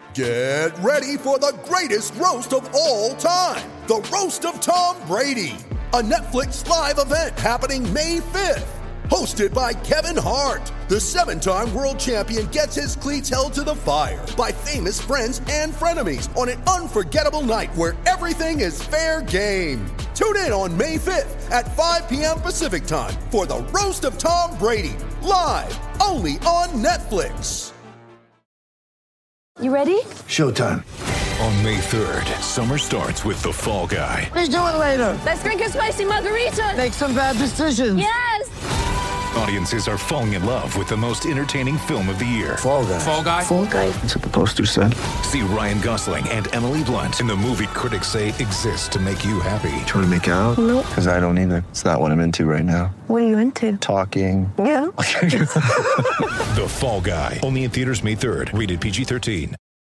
Get ready for the greatest roast of all time, the Roast of Tom Brady, a Netflix live event happening May 5th. Hosted by Kevin Hart, the 7-time world champion gets his cleats held to the fire by famous friends and frenemies on an unforgettable night where everything is fair game. Tune in on May 5th at 5 p.m. Pacific time for the Roast of Tom Brady, live only on Netflix. You ready? Showtime. On May 3rd, summer starts with The Fall Guy. Let's do it later. Let's drink a spicy margarita. Make some bad decisions. Yes! Audiences are falling in love with the most entertaining film of the year. Fall Guy. Fall Guy? Fall Guy. That's what the poster said. See Ryan Gosling and Emily Blunt in the movie critics say exists to make you happy. Trying to make it out? Nope. Because I don't either. It's not what I'm into right now. What are you into? Talking. Yeah. The Fall Guy. Only in theaters May 3rd. Rated PG-13.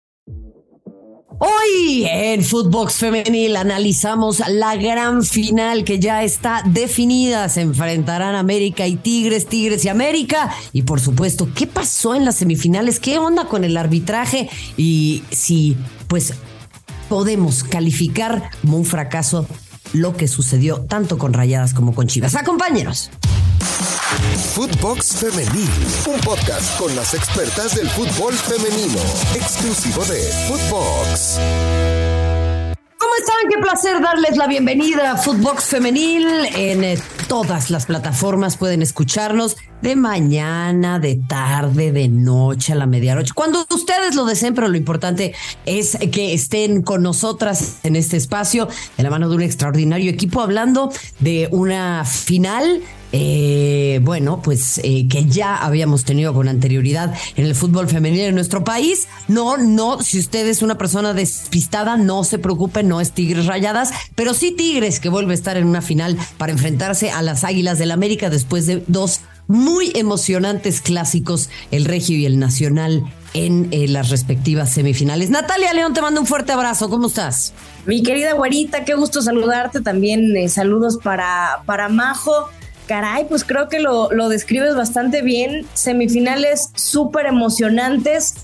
Hoy en Footbox Femenil analizamos la gran final que ya está definida. Se enfrentarán América y Tigres, Tigres y América. Y por supuesto, ¿qué pasó en las semifinales? ¿Qué onda con el arbitraje? Y si, pues, podemos calificar como un fracaso lo que sucedió tanto con Rayadas como con Chivas. ¡Acompáñenos! Footbox Femenil, un podcast con las expertas del fútbol femenino, exclusivo de Footbox. ¿Cómo están? Qué placer darles la bienvenida a Footbox Femenil. En todas las plataformas pueden escucharnos de mañana, de tarde, de noche, a la medianoche, cuando ustedes lo deseen, pero lo importante es que estén con nosotras en este espacio, de la mano de un extraordinario equipo, hablando de una final que ya habíamos tenido con anterioridad en el fútbol femenino en nuestro país. No, si usted es una persona despistada, no se preocupe, no es Tigres Rayadas, pero sí Tigres, que vuelve a estar en una final para enfrentarse a las Águilas del América después de dos muy emocionantes clásicos, el Regio y el Nacional, en las respectivas semifinales. Natalia León, te mando un fuerte abrazo. ¿Cómo estás? Mi querida güerita, qué gusto saludarte. También saludos para Majo. Caray, pues creo que lo describes bastante bien. Semifinales súper emocionantes.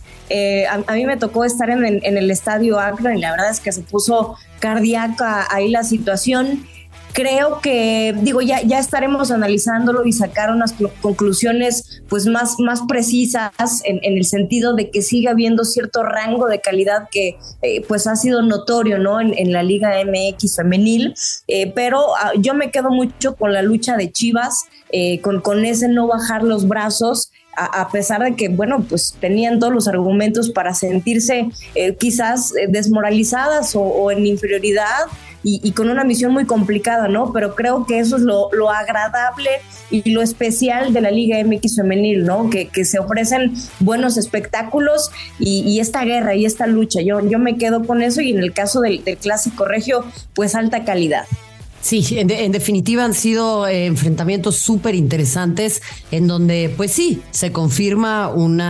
A mí me tocó estar en el estadio Akron y la verdad es que se puso cardíaca ahí la situación. Creo que, ya estaremos analizándolo y sacar unas conclusiones pues más precisas en el sentido de que siga habiendo cierto rango de calidad que pues ha sido notorio, ¿no? En la Liga MX femenil, pero yo me quedo mucho con la lucha de Chivas, con ese no bajar los brazos, a pesar de que, pues tenían todos los argumentos para sentirse quizás desmoralizadas o en inferioridad, y con una misión muy complicada, ¿no? Pero creo que eso es lo agradable y lo especial de la Liga MX femenil, ¿no? Que se ofrecen buenos espectáculos y esta guerra y esta lucha. Yo me quedo con eso, y en el caso del Clásico Regio, pues alta calidad. Sí, en definitiva han sido enfrentamientos súper interesantes en donde, pues sí, se confirma un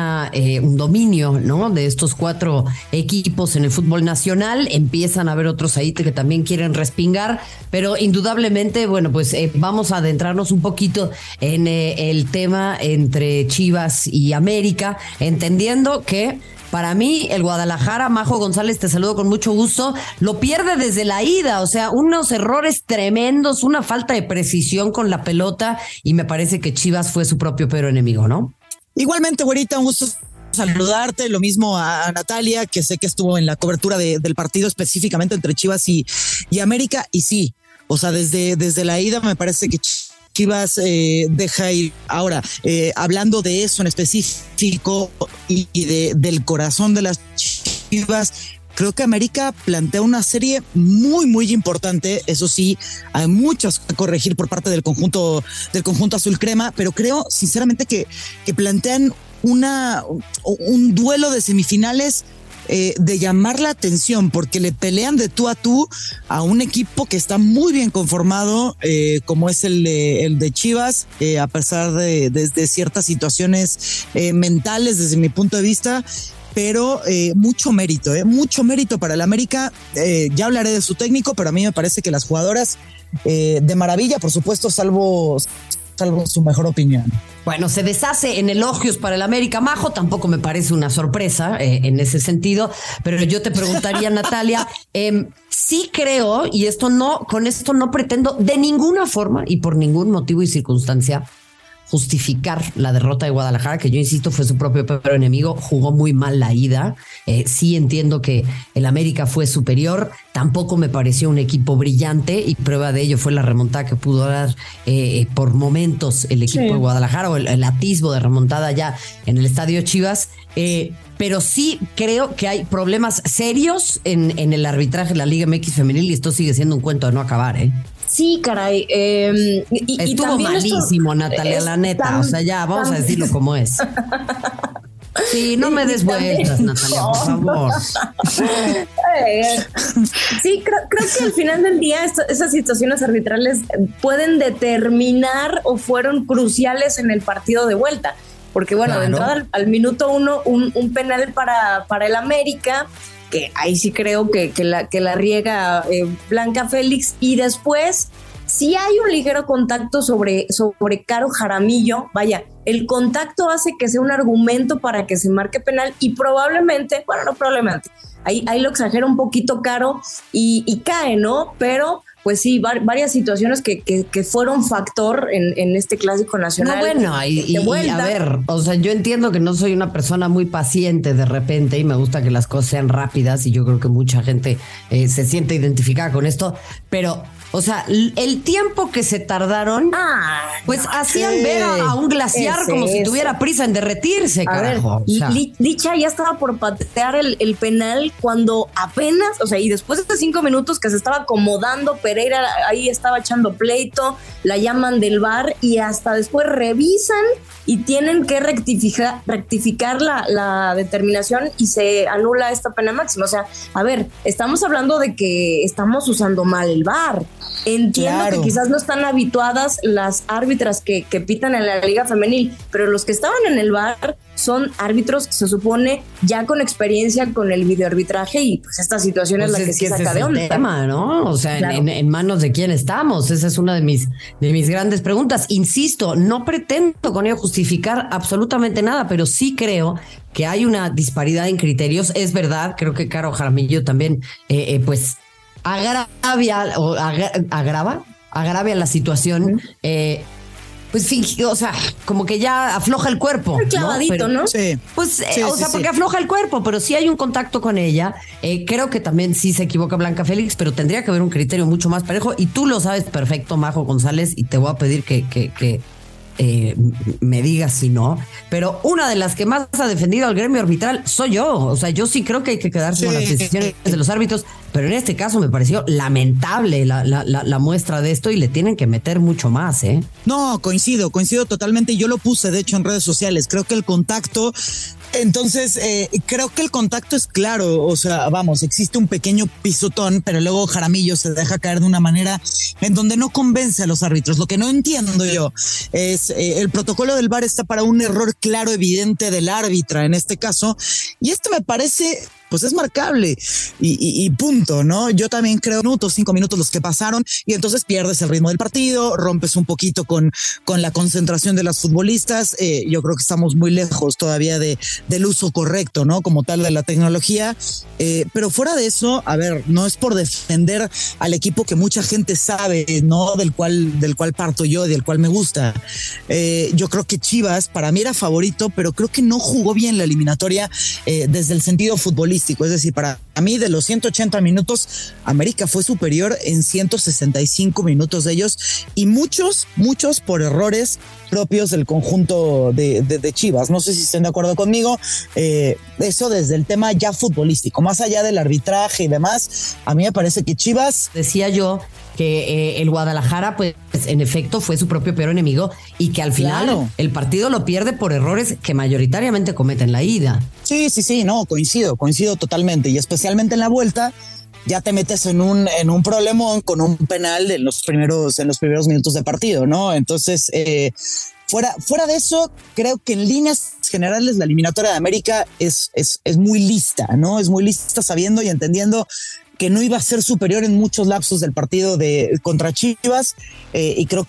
dominio, ¿no? De estos cuatro equipos en el fútbol nacional. Empiezan a haber otros ahí que también quieren respingar, pero indudablemente, pues vamos a adentrarnos un poquito en el tema entre Chivas y América, entendiendo que para mí, el Guadalajara, Majo González, te saludo con mucho gusto, lo pierde desde la ida, o sea, unos errores tremendos, una falta de precisión con la pelota, y me parece que Chivas fue su propio peor enemigo, ¿no? Igualmente, güerita, un gusto saludarte, lo mismo a Natalia, que sé que estuvo en la cobertura del partido específicamente entre Chivas y América, y sí, o sea, desde la ida me parece que Chivas deja ir. Ahora, hablando de eso en específico y del corazón de las Chivas, creo que América plantea una serie muy, muy importante. Eso sí, hay muchas que corregir por parte del conjunto azul crema, pero creo sinceramente que plantean un duelo de semifinales de llamar la atención, porque le pelean de tú a tú a un equipo que está muy bien conformado, como es el de Chivas, a pesar de ciertas situaciones mentales desde mi punto de vista, pero mucho mérito para el América. Ya hablaré de su técnico, pero a mí me parece que las jugadoras de maravilla, por supuesto, salvo salvo su mejor opinión. Bueno, se deshace en elogios para el América. Majo, tampoco me parece una sorpresa en ese sentido, pero yo te preguntaría, Natalia, sí creo, y con esto no pretendo de ninguna forma y por ningún motivo y circunstancia justificar la derrota de Guadalajara, que yo insisto fue su propio peor enemigo, jugó muy mal la ida. Sí entiendo que el América fue superior, tampoco me pareció un equipo brillante y prueba de ello fue la remontada que pudo dar por momentos el equipo de Guadalajara, o el atisbo de remontada ya en el Estadio Chivas. Pero sí creo que hay problemas serios en el arbitraje de la Liga MX femenil y esto sigue siendo un cuento de no acabar, Sí, caray. Estuvo malísimo, Natalia, la neta. O sea, ya, vamos a decirlo como es. Sí, no me des vueltas, Natalia, por favor. Sí, creo que al final del día esas situaciones arbitrales pueden determinar o fueron cruciales en el partido de vuelta. Porque bueno, claro, de entrada al minuto 1, un penal para el América, que ahí sí creo que la riega Blanca Félix, y después sí hay un ligero contacto sobre Caro Jaramillo. Vaya, el contacto hace que sea un argumento para que se marque penal y probablemente, bueno, no probablemente, ahí lo exagera un poquito Caro y cae, ¿no? Pero pues sí, varias situaciones que fueron factor en este clásico nacional. No, bueno, y a ver, o sea, yo entiendo que no soy una persona muy paciente de repente y me gusta que las cosas sean rápidas y yo creo que mucha gente se siente identificada con esto, pero, o sea, el tiempo que se tardaron, pues hacían ver a un glaciar como si tuviera prisa en derretirse, carajo. A ver, o sea, Licha ya estaba por patear el penal cuando apenas, o sea, y después de 5 minutos que se estaba acomodando, Pereira ahí estaba echando pleito, la llaman del VAR y hasta después revisan y tienen que rectificar la determinación y se anula esta pena máxima. O sea, a ver, estamos hablando de que estamos usando mal el VAR. Entiendo que quizás no están habituadas las árbitras que pitan en la Liga Femenil, pero los que estaban en el VAR son árbitros, se supone, ya con experiencia con el videoarbitraje y pues esta situación es la que sí saca de onda. El tema, ¿no? O sea, claro, en manos de quién estamos. Esa es una de mis grandes preguntas. Insisto, no pretendo con ello justificar absolutamente nada, pero sí creo que hay una disparidad en criterios. Es verdad, creo que Caro Jaramillo también, pues, agravia la situación, pues fingió, o sea, como que ya afloja el cuerpo. Muy clavadito, ¿no? Sí. Pues, porque afloja el cuerpo, pero sí hay un contacto con ella. Creo que también sí se equivoca Blanca Félix, pero tendría que haber un criterio mucho más parejo, y tú lo sabes perfecto, Majo González, y te voy a pedir que me digas si no, pero una de las que más ha defendido al gremio arbitral soy yo. O sea, yo sí creo que hay que quedarse con las decisiones de los árbitros, pero en este caso me pareció lamentable la muestra de esto y le tienen que meter mucho más, ¿eh? No, coincido totalmente. Yo lo puse, de hecho, en redes sociales. Creo que el contacto... Entonces, creo que el contacto es claro, o sea, vamos, existe un pequeño pisotón, pero luego Jaramillo se deja caer de una manera en donde no convence a los árbitros. Lo que no entiendo yo es, el protocolo del VAR está para un error claro, evidente del árbitra en este caso, y esto me parece... pues es marcable y punto, ¿no? Yo también creo 5 minutos los que pasaron y entonces pierdes el ritmo del partido, rompes un poquito con la concentración de las futbolistas. Yo creo que estamos muy lejos todavía del uso correcto, ¿no? Como tal de la tecnología. Pero fuera de eso, a ver, no es por defender al equipo que mucha gente sabe, ¿no? Del cual parto yo, del cual me gusta. Yo creo que Chivas para mí era favorito, pero creo que no jugó bien la eliminatoria desde el sentido futbolístico. Es decir, para mí de los 180 minutos, América fue superior en 165 minutos de ellos y muchos por errores propios del conjunto de Chivas. No sé si estén de acuerdo conmigo. Eso desde el tema ya futbolístico, más allá del arbitraje y demás, a mí me parece que Chivas... Decía yo que el Guadalajara, pues en efecto fue su propio peor enemigo y que al final el partido lo pierde por errores que mayoritariamente cometen la ida. Sí, no, coincido totalmente, y especialmente en la vuelta ya te metes en un problemón con un penal en los primeros minutos de partido, ¿no? Entonces, fuera de eso, creo que en líneas generales la eliminatoria de América es muy lista, ¿no? Es muy lista sabiendo y entendiendo que no iba a ser superior en muchos lapsos del partido contra Chivas, y creo que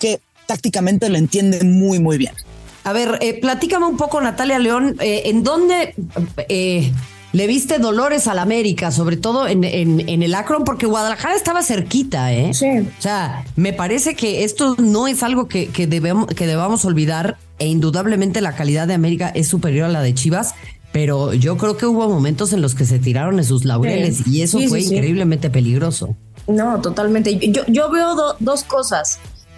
tácticamente lo entiende muy, muy bien. A ver, platícame un poco, Natalia León, ¿en dónde le viste dolores al América, sobre todo en el Akron? Porque Guadalajara estaba cerquita, ¿eh? Sí. O sea, me parece que esto no es algo que debamos olvidar, e indudablemente la calidad de América es superior a la de Chivas, pero yo creo que hubo momentos en los que se tiraron en sus laureles, y eso fue increíblemente peligroso. No, totalmente. Yo veo dos cosas.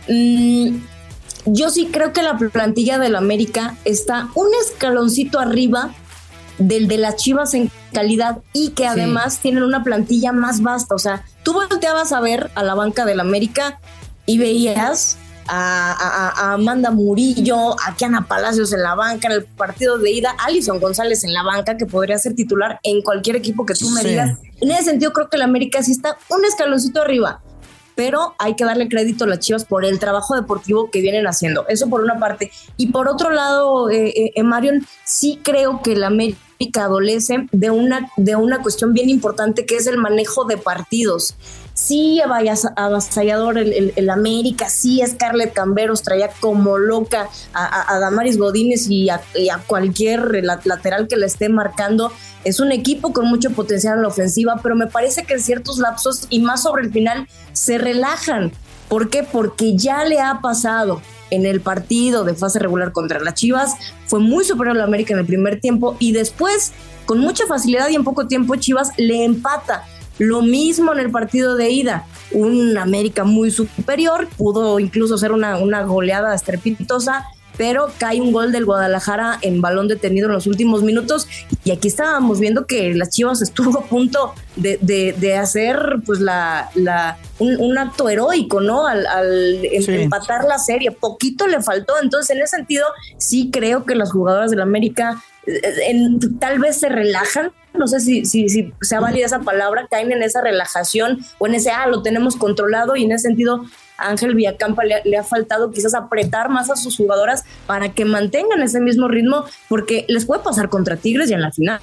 Yo sí creo que la plantilla del América está un escaloncito arriba del de las Chivas en calidad, y que además tienen una plantilla más vasta. O sea, tú volteabas a ver a la banca del América y veías a Amanda Murillo, a Kiana Palacios en la banca en el partido de ida, Alison González en la banca, que podría ser titular en cualquier equipo que tú me digas. En ese sentido creo que el América sí está un escaloncito arriba, pero hay que darle crédito a las Chivas por el trabajo deportivo que vienen haciendo. Eso por una parte. Y por otro lado, Marion, sí creo que el América adolece de una cuestión bien importante, que es el manejo de partidos. Sí, avasallador el América, sí, Scarlett Camberos traía como loca a Damaris Godínez y a cualquier lateral que le esté marcando. Es un equipo con mucho potencial en la ofensiva, pero me parece que en ciertos lapsos, y más sobre el final, se relajan. ¿Por qué? Porque ya le ha pasado en el partido de fase regular contra las Chivas. Fue muy superior a la América en el primer tiempo, y después, con mucha facilidad y en poco tiempo, Chivas le empata. Lo mismo en el partido de ida, un América muy superior, pudo incluso ser una goleada estrepitosa, pero cae un gol del Guadalajara en balón detenido en los últimos minutos, y aquí estábamos viendo que las Chivas estuvo a punto de hacer pues un acto heroico, ¿no? Al empatar la serie. Poquito le faltó. Entonces, en ese sentido, sí creo que las jugadoras del América tal vez se relajan. No sé si sea válida esa palabra, caen en esa relajación o en ese, lo tenemos controlado, y en ese sentido a Ángel Villacampa le ha faltado quizás apretar más a sus jugadoras para que mantengan ese mismo ritmo, porque les puede pasar contra Tigres y en la final.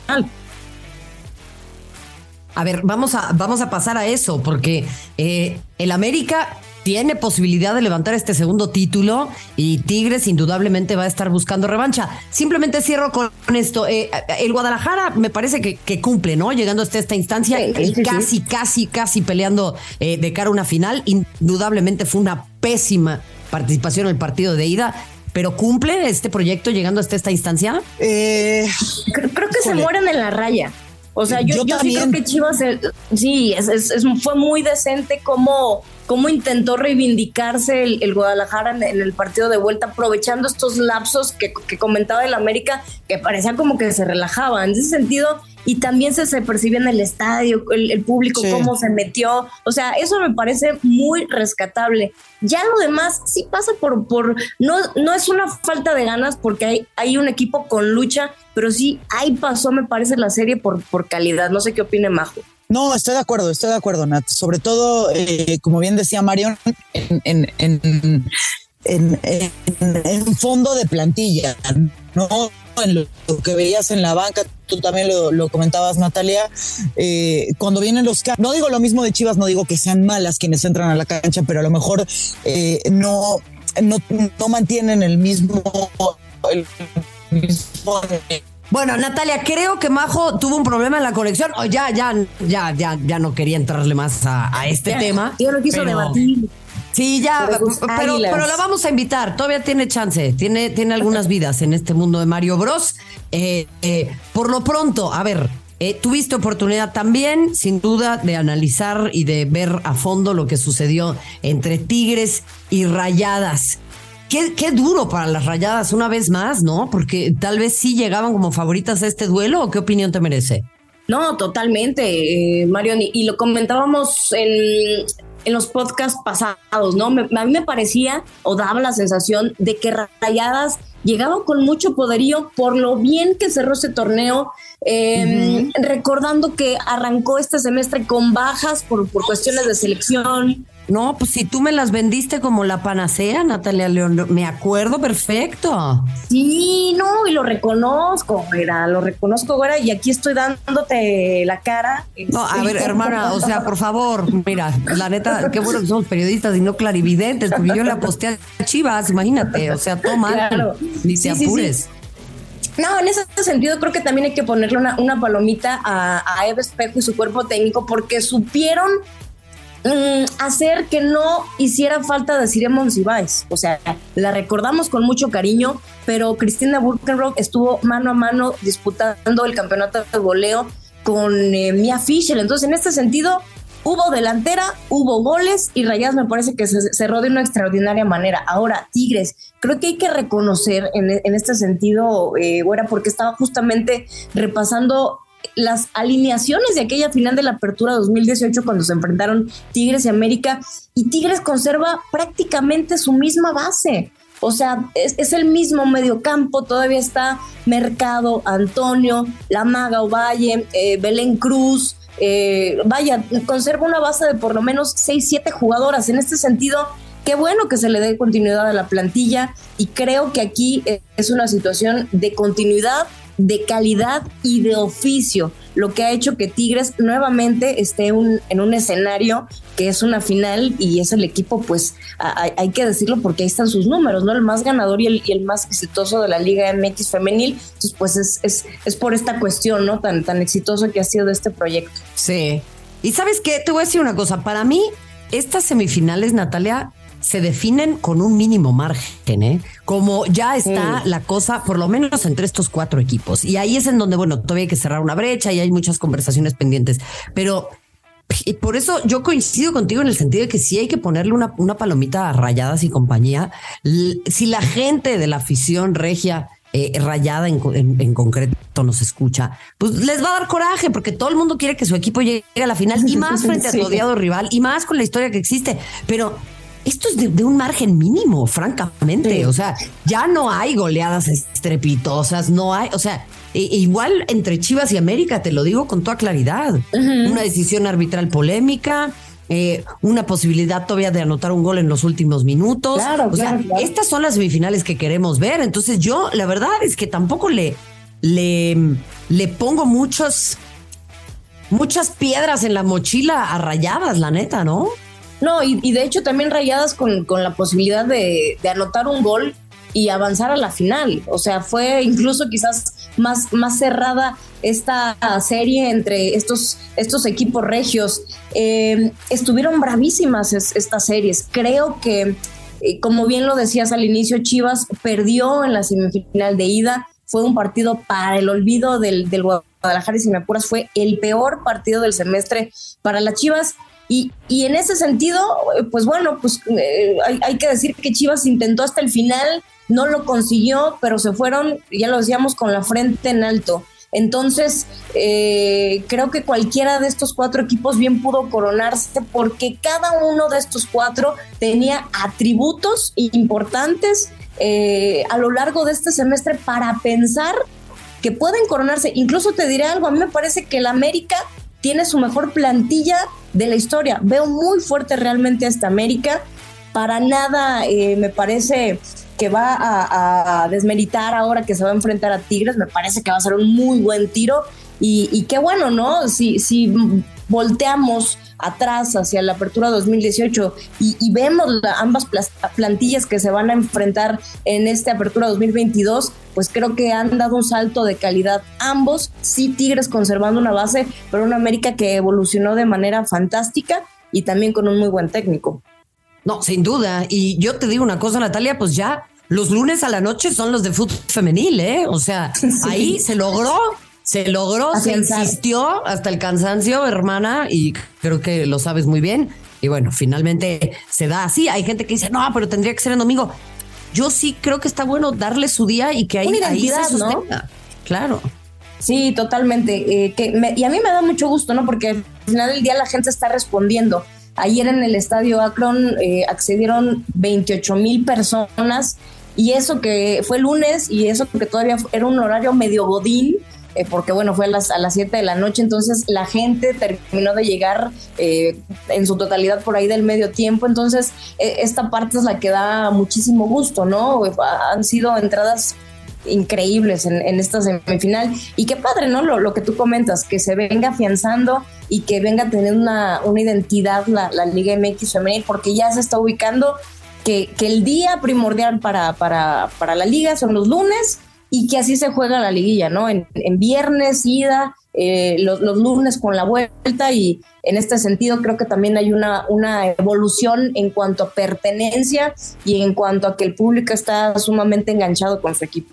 A ver, vamos a pasar a eso, porque el América tiene posibilidad de levantar este segundo título, y Tigres indudablemente va a estar buscando revancha. Simplemente cierro con esto. El Guadalajara me parece que cumple, ¿no? Llegando hasta esta instancia, casi peleando de cara a una final. Indudablemente fue una pésima participación en el partido de ida, pero ¿cumple este proyecto llegando hasta esta instancia? Creo que se mueren en la raya. O sea, yo sí creo que Chivas fue muy decente cómo intentó reivindicarse el Guadalajara en el partido de vuelta, aprovechando estos lapsos que comentaba el América, que parecía como que se relajaba en ese sentido, y también se percibía en el estadio, el público, cómo se metió. O sea, eso me parece muy rescatable. Ya lo demás sí pasa por no es una falta de ganas, porque hay un equipo con lucha, pero sí ahí pasó, me parece, la serie por calidad. No sé qué opine Majo. No, estoy de acuerdo, Nat. Sobre todo, como bien decía Marion, en fondo de plantilla, ¿no? En lo que veías en la banca, tú también lo comentabas, Natalia, cuando vienen los cambios, no digo lo mismo de Chivas, no digo que sean malas quienes entran a la cancha, pero a lo mejor no mantienen el mismo Bueno, Natalia, creo que Majo tuvo un problema en la conexión. Ya no quería entrarle más a este tema. Yo no quiso debatir. Sí, pero la vamos a invitar. Todavía tiene chance. Tiene algunas vidas en este mundo de Mario Bros. Por lo pronto, a ver, tuviste oportunidad también, sin duda, de analizar y de ver a fondo lo que sucedió entre Tigres y Rayadas. Qué duro para las Rayadas una vez más, ¿no? Porque tal vez sí llegaban como favoritas a este duelo. ¿O qué opinión te merece? No, totalmente, Marion. Y lo comentábamos en los podcasts pasados, ¿no? A mí me parecía, o daba la sensación, de que Rayadas llegaba con mucho poderío por lo bien que cerró ese torneo, recordando que arrancó este semestre con bajas por cuestiones de selección, No, pues si tú me las vendiste como la panacea, Natalia León, me acuerdo perfecto. Sí, no, y lo reconozco, güera, y aquí estoy dándote la cara. No, a ver, hermana, o sea, por favor, mira, la neta, qué bueno que somos periodistas y no clarividentes, porque yo le aposté a Chivas, imagínate, o sea, toma, claro. Ni te apures. Sí. No, en ese sentido creo que también hay que ponerle una palomita a Eva Espejo y su cuerpo técnico, porque supieron hacer que no hiciera falta decir Monsiváis. O sea, la recordamos con mucho cariño, pero Cristina Burkenroth estuvo mano a mano disputando el campeonato de goleo con Mia Fischer. Entonces, en este sentido, hubo delantera, hubo goles y Rayadas me parece que se cerró de una extraordinaria manera. Ahora, Tigres, creo que hay que reconocer en este sentido, güera, porque estaba justamente repasando las alineaciones de aquella final de la Apertura 2018 cuando se enfrentaron Tigres y América, y Tigres conserva prácticamente su misma base. O sea, es el mismo mediocampo, todavía está Mercado, Antonio, La Maga Ovalle, Belén Cruz, conserva una base de por lo menos 6-7 jugadoras. En este sentido, qué bueno que se le dé continuidad a la plantilla, y creo que aquí es una situación de continuidad, de calidad y de oficio, lo que ha hecho que Tigres nuevamente esté en un escenario que es una final, y es el equipo, pues hay que decirlo porque ahí están sus números, ¿no? El más ganador y el más exitoso de la Liga MX femenil. Entonces, pues es por esta cuestión, ¿no? Tan exitoso que ha sido de este proyecto. Sí. Y ¿sabes qué? Te voy a decir una cosa. Para mí, estas semifinales, Natalia, se definen con un mínimo margen, ¿eh? Como ya está la cosa, por lo menos entre estos 4 equipos. Y ahí es en donde, bueno, todavía hay que cerrar una brecha y hay muchas conversaciones pendientes. Pero y por eso yo coincido contigo en el sentido de que sí hay que ponerle una palomita a Rayadas y compañía. Si la gente de la afición regia Rayada en concreto nos escucha, pues les va a dar coraje, porque todo el mundo quiere que su equipo llegue a la final, y más frente a su odiado rival, y más con la historia que existe. Pero esto es de un margen mínimo, francamente. Sí. O sea, ya no hay goleadas estrepitosas, no hay, o sea, igual entre Chivas y América, te lo digo con toda claridad. Una decisión arbitral polémica, una posibilidad todavía de anotar un gol en los últimos minutos. Claro. Estas son las semifinales que queremos ver. Entonces yo, la verdad es que tampoco le pongo muchas piedras en la mochila a Rayadas, la neta, ¿no? No, y de hecho también Rayadas con la posibilidad de anotar un gol y avanzar a la final. O sea, fue incluso quizás más cerrada esta serie entre estos equipos regios. Estuvieron bravísimas estas series. Creo que, como bien lo decías al inicio, Chivas perdió en la semifinal de ida. Fue un partido para el olvido del Guadalajara, y si me apuras fue el peor partido del semestre para las Chivas. Y en ese sentido, pues bueno, pues hay que decir que Chivas intentó hasta el final, no lo consiguió, pero se fueron, ya lo decíamos, con la frente en alto. Entonces, creo que cualquiera de estos 4 equipos bien pudo coronarse, porque cada uno de estos 4 tenía atributos importantes a lo largo de este semestre para pensar que pueden coronarse. Incluso te diré algo, a mí me parece que el América tiene su mejor plantilla de la historia. Veo muy fuerte realmente a esta América. Para nada me parece que va a desmeritar ahora que se va a enfrentar a Tigres. Me parece que va a ser un muy buen tiro. Y qué bueno, ¿no? Si volteamos atrás hacia la Apertura 2018 y vemos ambas plantillas que se van a enfrentar en esta Apertura 2022, pues creo que han dado un salto de calidad ambos. Sí, Tigres conservando una base, pero una América que evolucionó de manera fantástica y también con un muy buen técnico. No, sin duda. Y yo te digo una cosa, Natalia, pues ya los lunes a la noche son los de fútbol femenil, ¿eh? O sea, sí. Ahí se logró, se insistió hasta el cansancio, hermana, y creo que lo sabes muy bien. Y bueno, finalmente se da así. Hay gente que dice, no, pero tendría que ser en domingo. Yo sí creo que está bueno darle su día y que ahí se sostenga. ¿No? Claro. Sí, totalmente. Y a mí me da mucho gusto, ¿no? Porque al final del día la gente está respondiendo. Ayer en el Estadio Akron accedieron 28,000 personas, y eso que fue lunes, y eso que todavía era un horario medio godín, porque bueno, fue a las 7 de la noche, entonces la gente terminó de llegar en su totalidad por ahí del medio tiempo, entonces esta parte es la que da muchísimo gusto, ¿no? Han sido entradas increíbles en esta semifinal, y qué padre, ¿no? Lo que tú comentas, que se venga afianzando y que venga a tener una identidad la Liga MX femenil, porque ya se está ubicando que el día primordial para la liga son los lunes, y que así se juega la liguilla, ¿no? En viernes, ida, los lunes con la vuelta, y en este sentido creo que también hay una evolución en cuanto a pertenencia y en cuanto a que el público está sumamente enganchado con su equipo.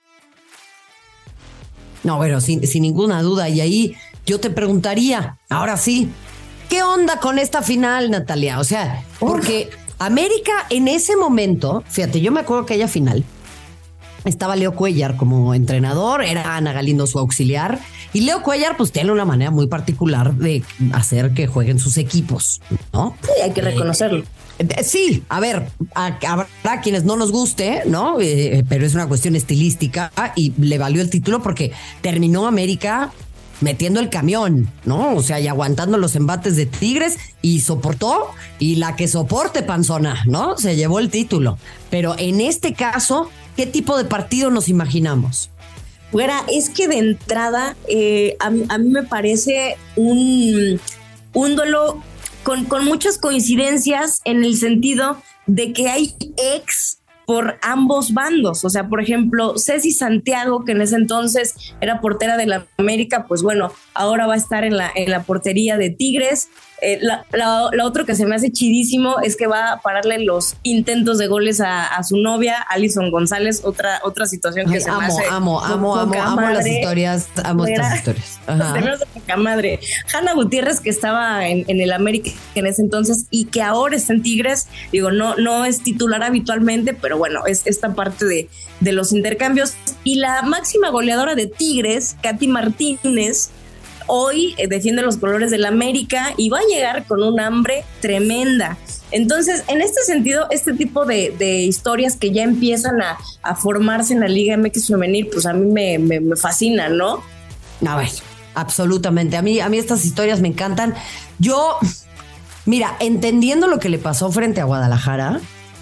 No, bueno, sin ninguna duda. Y ahí yo te preguntaría, ahora sí, ¿qué onda con esta final, Natalia? O sea, porque América en ese momento, fíjate, yo me acuerdo que aquella final estaba Leo Cuellar como entrenador, era Ana Galindo su auxiliar, y Leo Cuellar pues tiene una manera muy particular de hacer que jueguen sus equipos, ¿no? Sí, hay que reconocerlo. Sí, a ver, habrá quienes no nos guste, ¿no? Pero es una cuestión estilística, y le valió el título porque terminó América metiendo el camión, ¿no? O sea, y aguantando los embates de Tigres, y soportó, y la que soporte, panzona, ¿no? Se llevó el título. Pero en este caso, ¿qué tipo de partido nos imaginamos? Güera, es que de entrada a mí me parece un duelo con muchas coincidencias, en el sentido de que hay ex por ambos bandos. O sea, por ejemplo, Ceci Santiago, que en ese entonces era portera de la América, pues bueno, ahora va a estar en la portería de Tigres. La otro que se me hace chidísimo es que va a pararle los intentos de goles a su novia, Alison González, otra situación que se me hace amo las historias, amo estas historias. Tenemos de poca madre. Hanna Gutiérrez, que estaba en el América en ese entonces y que ahora está en Tigres, digo, no es titular habitualmente, pero bueno, es esta parte de los intercambios. Y la máxima goleadora de Tigres, Katy Martínez, hoy defiende los colores del América y va a llegar con un hambre tremenda. Entonces, en este sentido, este tipo de historias que ya empiezan a formarse en la Liga MX femenil, pues a mí me fascinan, ¿no? A ver, absolutamente. A mí estas historias me encantan. Yo, mira, entendiendo lo que le pasó frente a Guadalajara,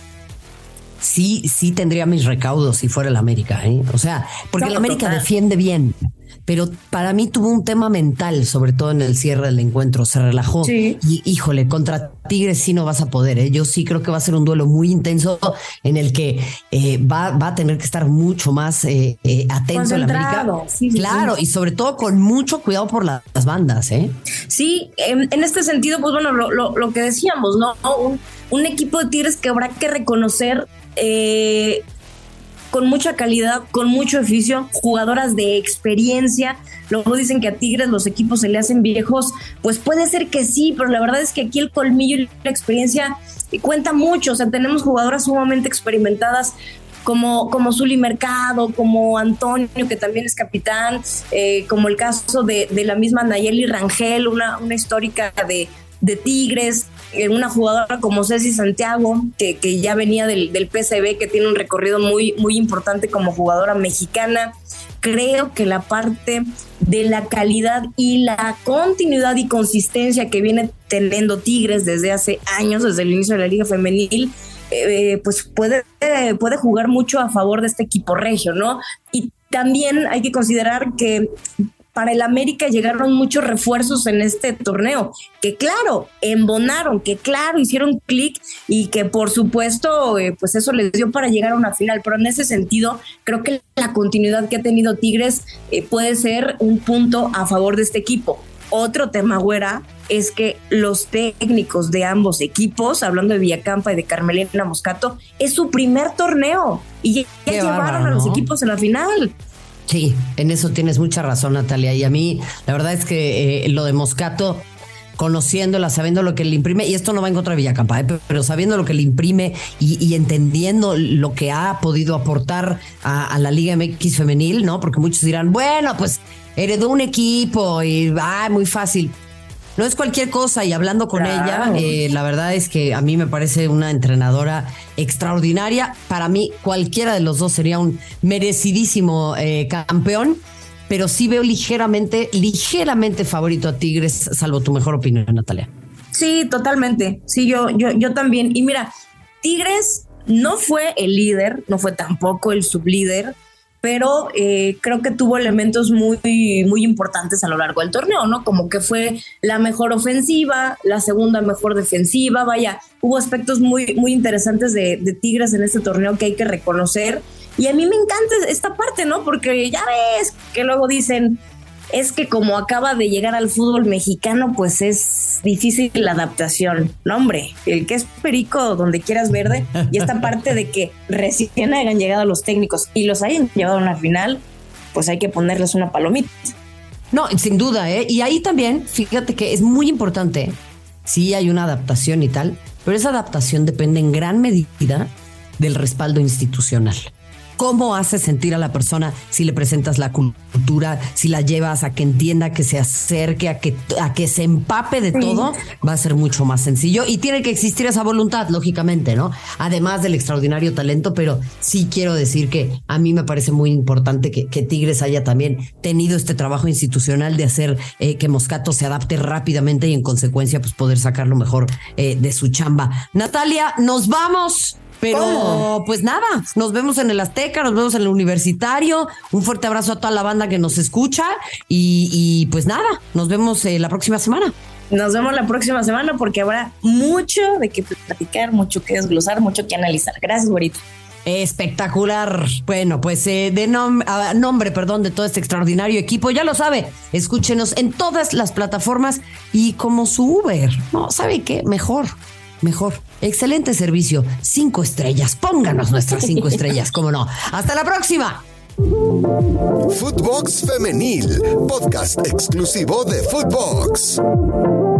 sí tendría mis recaudos si fuera el América, ¿eh? O sea, porque el América defiende bien, pero para mí tuvo un tema mental, sobre todo en el cierre del encuentro, se relajó. Sí. Y híjole, contra Tigres sí no vas a poder, ¿eh? Yo sí creo que va a ser un duelo muy intenso en el que va a tener que estar mucho más atento el América. Sí, claro, sí. Y sobre todo con mucho cuidado por las bandas, ¿eh? Sí, en este sentido, pues bueno, lo que decíamos, ¿no? Un equipo de Tigres que habrá que reconocer con mucha calidad, con mucho oficio, jugadoras de experiencia. Luego dicen que a Tigres los equipos se le hacen viejos, pues puede ser que sí, pero la verdad es que aquí el colmillo y la experiencia cuenta mucho. O sea, tenemos jugadoras sumamente experimentadas como Zuli Mercado, como Antonio, que también es capitán, como el caso de la misma Nayeli Rangel, una histórica de Tigres, una jugadora como Ceci Santiago, que ya venía del PSV, que tiene un recorrido muy, muy importante como jugadora mexicana. Creo que la parte de la calidad y la continuidad y consistencia que viene teniendo Tigres desde hace años, desde el inicio de la Liga Femenil, pues puede jugar mucho a favor de este equipo regio, ¿no? Y también hay que considerar que para el América llegaron muchos refuerzos en este torneo, que claro, embonaron, que claro, hicieron clic y que por supuesto, pues eso les dio para llegar a una final. Pero en ese sentido, creo que la continuidad que ha tenido Tigres puede ser un punto a favor de este equipo. Otro tema, güera, es que los técnicos de ambos equipos, hablando de Villacampa y de Carmelina Moscato, es su primer torneo y ya llevaron a los equipos en la final. Sí, en eso tienes mucha razón, Natalia. Y a mí, la verdad es que lo de Moscato, conociéndola, sabiendo lo que le imprime, y esto no va en contra de Villacampa, pero sabiendo lo que le imprime y entendiendo lo que ha podido aportar a la Liga MX femenil, ¿no? Porque muchos dirán, bueno, pues heredó un equipo y muy fácil. No es cualquier cosa, y hablando con ella, la verdad es que a mí me parece una entrenadora extraordinaria. Para mí, cualquiera de los dos sería un merecidísimo campeón. pero sí veo ligeramente favorito a Tigres, salvo tu mejor opinión, Natalia. Sí, totalmente. Sí, yo también. Y mira, Tigres no fue el líder, no fue tampoco el sublíder, pero creo que tuvo elementos muy, muy importantes a lo largo del torneo, ¿no? Como que fue la mejor ofensiva, la segunda mejor defensiva, vaya, hubo aspectos muy, muy interesantes de Tigres en este torneo que hay que reconocer. Y a mí me encanta esta parte, ¿no? Porque ya ves que luego dicen, es que como acaba de llegar al fútbol mexicano, pues es difícil la adaptación. No, hombre, el que es perico donde quieras verde, y esta parte de que recién hayan llegado los técnicos y los hayan llevado a una final, pues hay que ponerles una palomita. No, sin duda, ¿eh? Y ahí también, fíjate que es muy importante, sí hay una adaptación y tal, pero esa adaptación depende en gran medida del respaldo institucional. ¿Cómo haces sentir a la persona si le presentas la cultura, si la llevas a que entienda, que se acerque, a que se empape de todo? Va a ser mucho más sencillo y tiene que existir esa voluntad, lógicamente, ¿no? Además del extraordinario talento, pero sí quiero decir que a mí me parece muy importante que Tigres haya también tenido este trabajo institucional de hacer que Moscato se adapte rápidamente y en consecuencia pues poder sacar lo mejor de su chamba. Natalia, nos vamos. Pero pues nada, nos vemos en el Azteca, nos vemos en el Universitario. Un fuerte abrazo a toda la banda que nos escucha y pues nada, nos vemos la próxima semana. Nos vemos la próxima semana porque habrá mucho de qué platicar, mucho que desglosar, mucho que analizar. Gracias, güerita. Espectacular. Bueno, pues nombre de todo este extraordinario equipo, ya lo sabe, escúchenos en todas las plataformas y como su Uber, ¿no? ¿Sabe qué? Mejor. Excelente servicio. 5 estrellas. Pónganos nuestras 5 estrellas, cómo no. Hasta la próxima. Footbox Femenil, podcast exclusivo de Footbox.